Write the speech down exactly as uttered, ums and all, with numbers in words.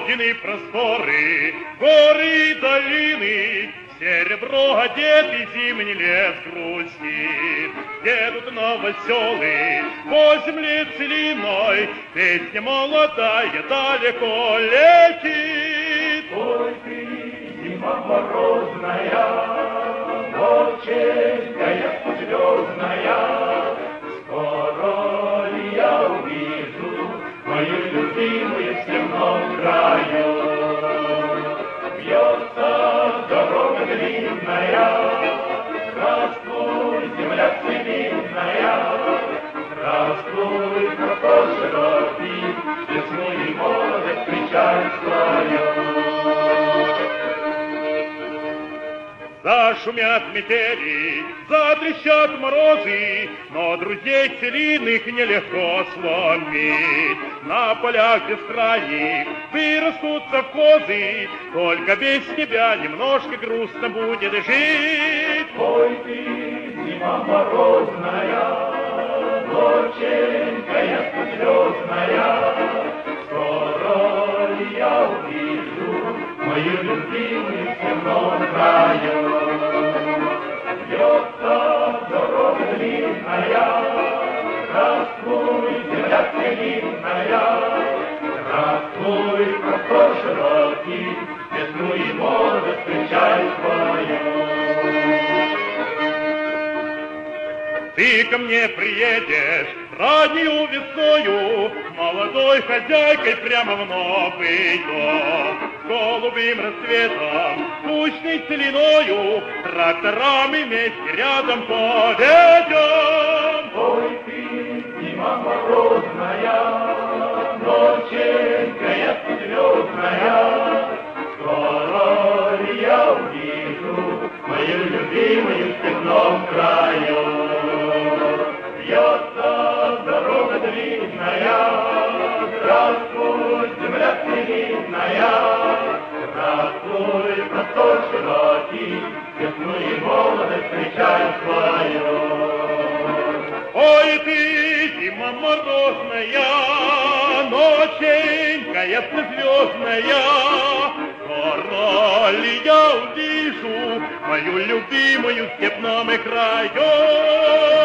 родины просторы, горы и долины, серебро одет и зимний лес грустит. Едут новоселы по земле целиной, песня молодая далеко летит. Ой, ты, зима морозная, ноченькая звездная, скоро ли я увижу мою любимую в земном краю? Бьется дорога длинная, здравствуй, земля целинная, здравствуй, простор широкий, весну и молодость встречай свою. Зашумят метели, затрещат морозы, но друзей целинных нелегко сломить. На полях бескрайних вырастутся козы, только без тебя немножко грустно будет жить. Ой, ты, зима морозная, ноченькая звездная, скоро ли я увижу мою любимую в земном краю? Бьется дорога длинная, здравствуй, земля целинная, здравствуй, простор широкий, весну и молодость встречай свою. Ты ко мне приедешь раннюю весною, молодой хозяйкой прямо в новый дом. С голубым рассветом, пущей целиною, тракторами вместе рядом поведем. Ой, ты, зима морозная, ноченькая звездная, скоро ли я увижу мою любимую в земном краю? Бьется дорога длинная, здравствуй, земля целинная, здравствуй, простор широкий, весну и молодость встречай свою. Ой, ты, зима морозная, ноченькая звездная, скоро ли я увижу мою любимую в степном краю?